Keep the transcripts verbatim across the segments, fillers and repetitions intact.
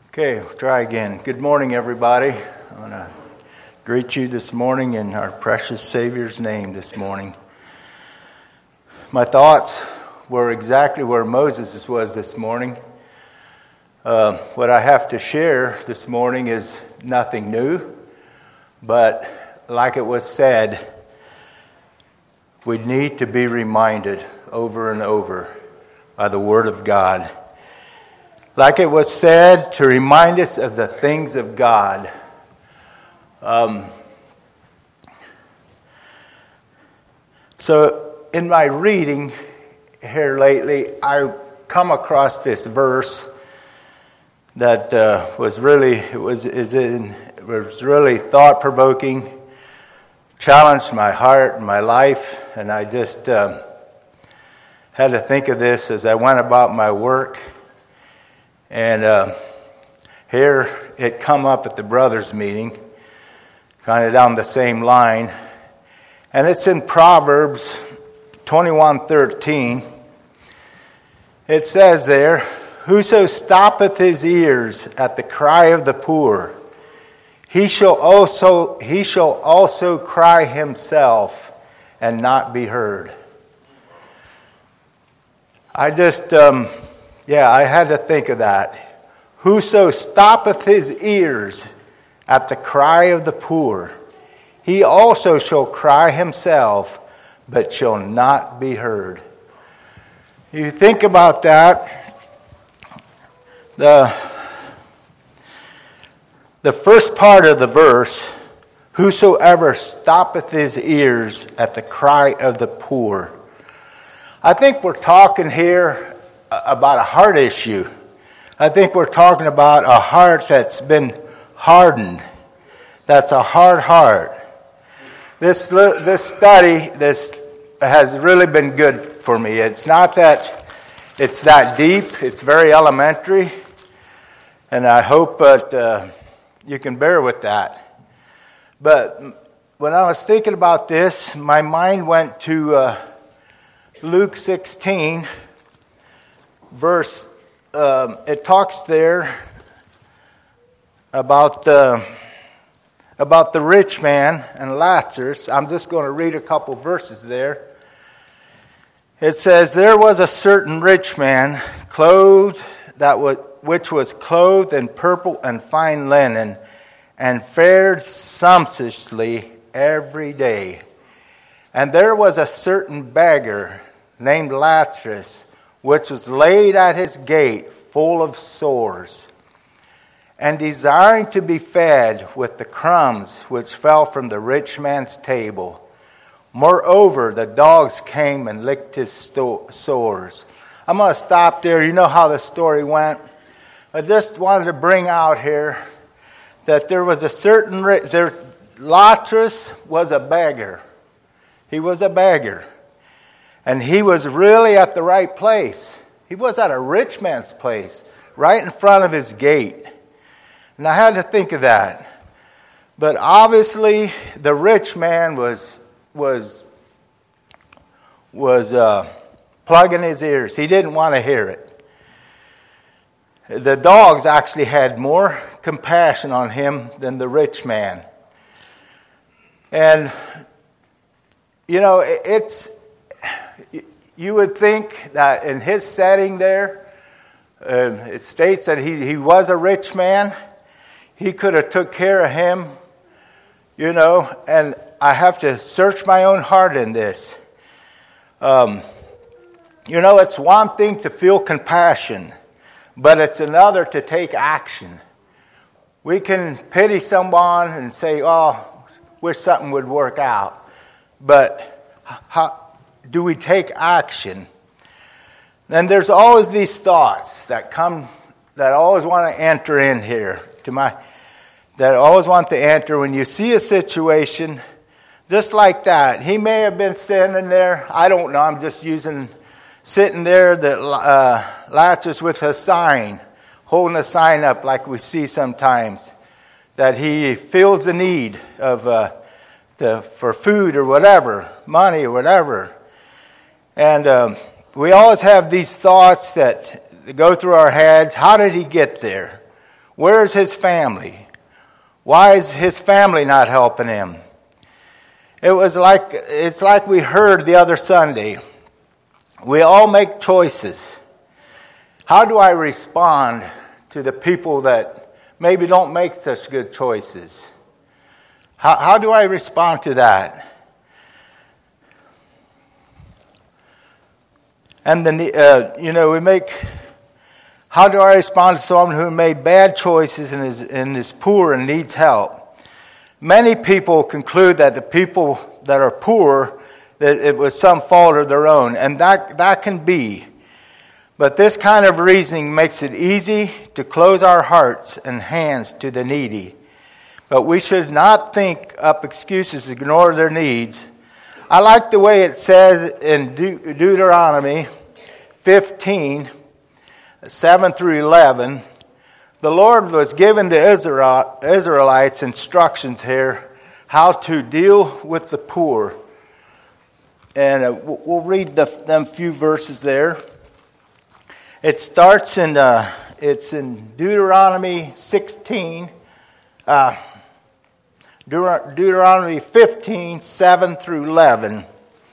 Okay, we'll try again. Good morning, everybody. I want to greet you this morning in our precious Savior's name this morning. My thoughts were exactly where Moses was this morning. Uh, what I have to share this morning is nothing new, but like it was said, we need to be reminded over and over by the Word of God. Like it was said, to remind us of the things of God. Um, so, in my reading here lately, I come across this verse that uh, was really it was is in it was really thought provoking, challenged my heart and my life, and I just um, had to think of this as I went about my work. And uh, here it come up at the brothers' meeting, kind of down the same line. And it's in Proverbs twenty-one thirteen. It says there, "Whoso stoppeth his ears at the cry of the poor, he shall also he shall also cry himself and not be heard." I just... Um, Yeah, I had to think of that. "Whoso stoppeth his ears at the cry of the poor, he also shall cry himself, but shall not be heard." You think about that. The, the first part of the verse, "Whosoever stoppeth his ears at the cry of the poor." I think we're talking here about a heart issue. I think we're talking about a heart that's been hardened. That's a hard heart. This this study this has really been good for me. It's not that it's that deep. It's very elementary, and I hope that uh, you can bear with that. But when I was thinking about this, my mind went to uh, Luke sixteen. Verse, um, it talks there about the, about the rich man and Lazarus. I'm just going to read a couple verses there. It says, "There was a certain rich man, clothed that was, which was clothed in purple and fine linen, and fared sumptuously every day. And there was a certain beggar named Lazarus, which was laid at his gate full of sores, and desiring to be fed with the crumbs which fell from the rich man's table. Moreover, the dogs came and licked his sto- sores." I'm going to stop there. You know how the story went. I just wanted to bring out here that there was a certain... There, Lazarus was a beggar. He was a beggar. And he was really at the right place. He was at a rich man's place, right in front of his gate. And I had to think of that. But obviously, the rich man was was was uh, plugging his ears. He didn't want to hear it. The dogs actually had more compassion on him than the rich man. And you know, it's. You would think that in his setting there, uh, it states that he, he was a rich man. He could have took care of him, you know, and I have to search my own heart in this. Um, you know, it's one thing to feel compassion, but it's another to take action. We can pity someone and say, "Oh, wish something would work out," but how... do we take action? Then there's always these thoughts that come, that I always want to enter in here to my, that I always want to enter when you see a situation just like that. He may have been sitting there. I don't know. I'm just using sitting there. That uh, Lazarus with a sign, holding a sign up like we see sometimes, that he feels the need of uh, the, for food or whatever, money or whatever. And um, we always have these thoughts that go through our heads. How did he get there? Where's his family? Why is his family not helping him? It was like, it's like we heard the other Sunday. We all make choices. How do I respond to the people that maybe don't make such good choices? How, how do I respond to that? And then, uh, you know, we make, how do I respond to someone who made bad choices and is, and is poor and needs help? Many people conclude that the people that are poor, that it was some fault of their own, and that, that can be. But this kind of reasoning makes it easy to close our hearts and hands to the needy. But we should not think up excuses to ignore their needs. I like the way it says in De- Deuteronomy fifteen, seven through eleven. The Lord was giving the Israel, Israelites instructions here how to deal with the poor. And uh, we'll read the, them few verses there. It starts in, uh, it's in Deuteronomy sixteen, uh, Deuteronomy fifteen, seven through eleven.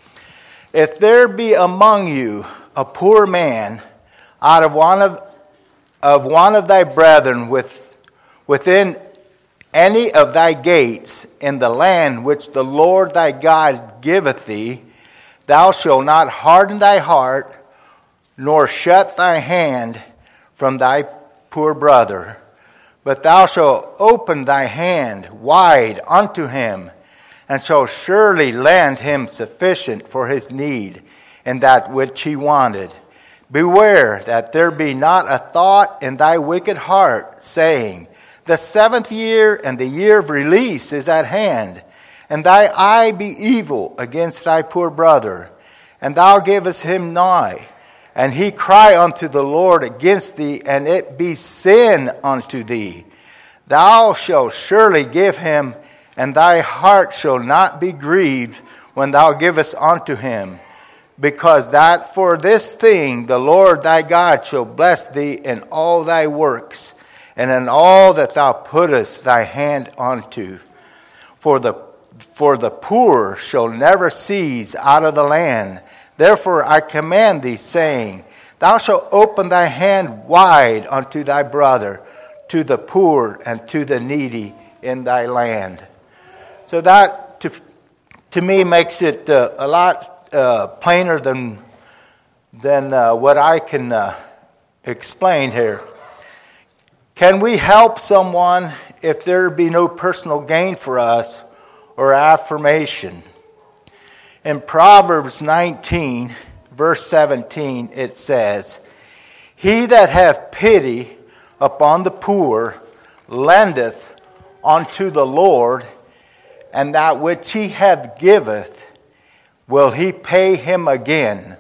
If there be among you a poor man out of one of, of one of thy brethren with, within any of thy gates in the land which the Lord thy God giveth thee, thou shalt not harden thy heart, nor shut thy hand from thy poor brother. But thou shalt open thy hand wide unto him, and shalt surely lend him sufficient for his need, and that which he wanted. Beware that there be not a thought in thy wicked heart, saying, the seventh year and the year of release is at hand, and thy eye be evil against thy poor brother, and thou givest him nigh, and he cry unto the Lord against thee, and it be sin unto thee. Thou shalt surely give him, and thy heart shall not be grieved when thou givest unto him, because that for this thing the Lord thy God shall bless thee in all thy works, and in all that thou puttest thy hand unto. For the for the poor shall never cease out of the land. Therefore I command thee, saying, thou shalt open thy hand wide unto thy brother, to the poor and to the needy in thy land. So that, to, to me, makes it uh, a lot uh, plainer than, than uh, what I can uh, explain here. Can we help someone if there be no personal gain for us or affirmation? In Proverbs nineteen, verse seventeen, it says, he that hath pity upon the poor lendeth unto the Lord, and that which he hath giveth will he pay him again.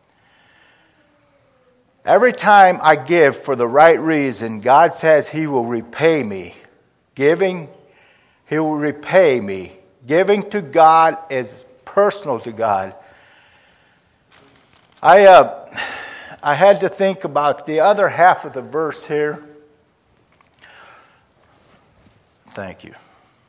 Every time I give for the right reason, God says he will repay me. Giving, he will repay me. Giving to God is personal to God. I uh, I had to think about the other half of the verse here. Thank you.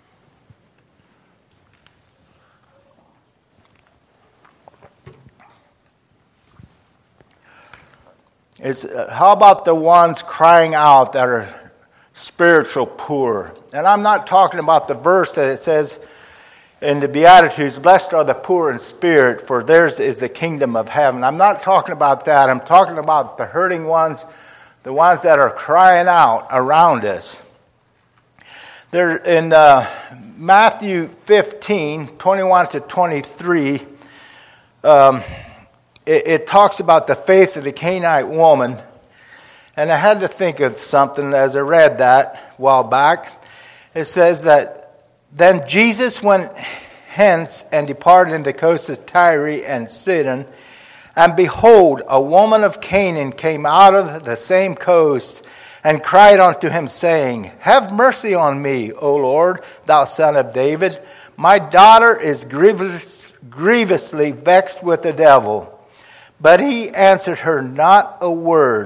It's, uh, how about the ones crying out that are spiritual poor? And I'm not talking about the verse that it says in the Beatitudes, blessed are the poor in spirit, for theirs is the kingdom of heaven. I'm not talking about that. I'm talking about the hurting ones, the ones that are crying out around us. There in uh, Matthew fifteen, twenty-one to twenty-three, um, it, it talks about the faith of the Canaanite woman. And I had to think of something as I read that a while back. It says that, then Jesus went hence and departed in the coast of Tyre and Sidon. And behold, a woman of Canaan came out of the same coast and cried unto him, saying, have mercy on me, O Lord, thou son of David. My daughter is grievous, grievously vexed with the devil. But he answered her not a word.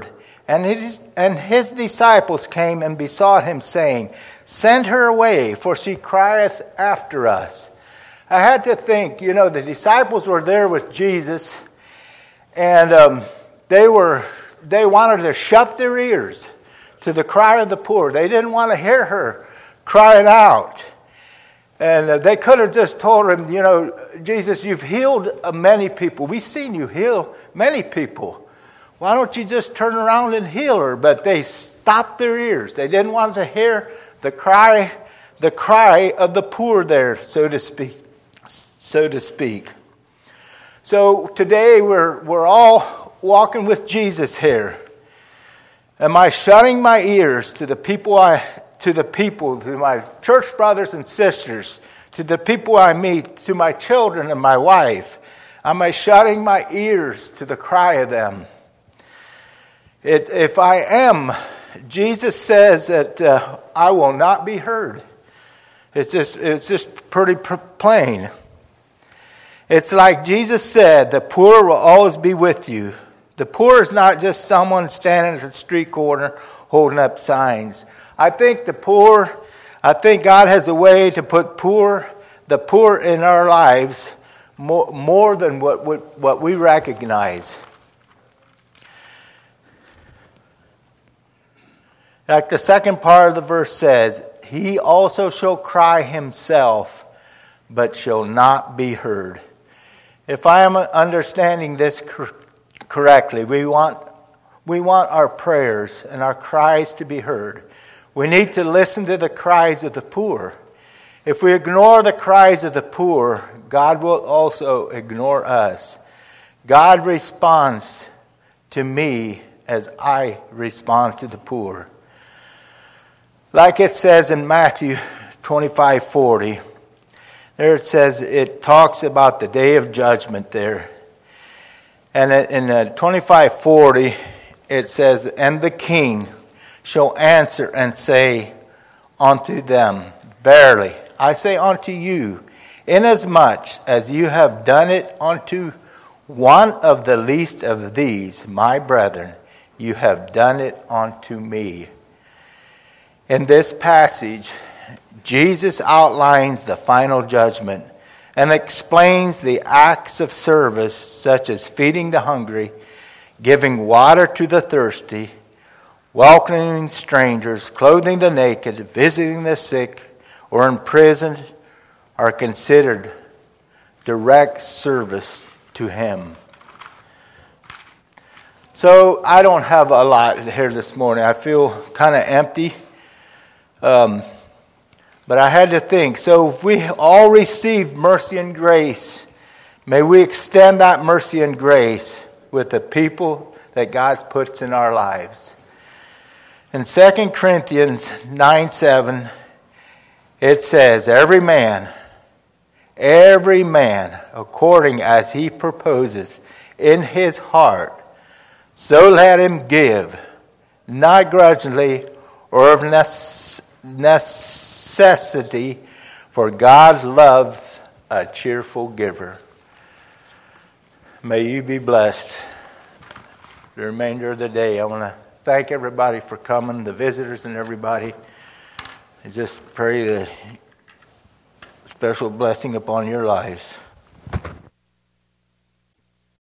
And his, and his disciples came and besought him, saying, Send her away, for she crieth after us. I had to think, you know, the disciples were there with Jesus, and um, they were they wanted to shut their ears to the cry of the poor. They didn't want to hear her crying out. And uh, they could have just told him, you know, Jesus, you've healed uh, many people. We've seen you heal many people. Why don't you just turn around and heal her? But they stopped their ears. They didn't want to hear the cry, the cry of the poor there, so to speak. So to speak. So today we're we're all walking with Jesus here. Am I shutting my ears to the people I to the people, to my church brothers and sisters, to the people I meet, to my children and my wife? Am I shutting my ears to the cry of them? It, if I am, Jesus says that uh, I will not be heard. It's just it's just pretty plain. It's like Jesus said, the poor will always be with you. The poor is not just someone standing at the street corner holding up signs. I think the poor, I think God has a way to put poor, the poor in our lives more, more than what, what, what we recognize. Like the second part of the verse says, He also shall cry himself, but shall not be heard. If I am understanding this cor- correctly, we want we want our prayers and our cries to be heard. We need to listen to the cries of the poor. If we ignore the cries of the poor, God will also ignore us. God responds to me as I respond to the poor. Like it says in Matthew twenty-five forty, there it says, it talks about the day of judgment there. And in twenty-five forty, it says, And the king shall answer and say unto them, Verily, I say unto you, inasmuch as you have done it unto one of the least of these, my brethren, you have done it unto me. In this passage, Jesus outlines the final judgment and explains the acts of service such as feeding the hungry, giving water to the thirsty, welcoming strangers, clothing the naked, visiting the sick, or imprisoned are considered direct service to Him. So I don't have a lot here this morning. I feel kind of empty. Um, but I had to think, so if we all receive mercy and grace, may we extend that mercy and grace with the people that God puts in our lives. In Second Corinthians nine seven, it says, Every man, every man, according as he proposes in his heart, so let him give, not grudgingly or of necessity, for God loves a cheerful giver. May you be blessed the remainder of the day. I want to thank everybody for coming, the visitors and everybody. And just pray a special blessing upon your lives.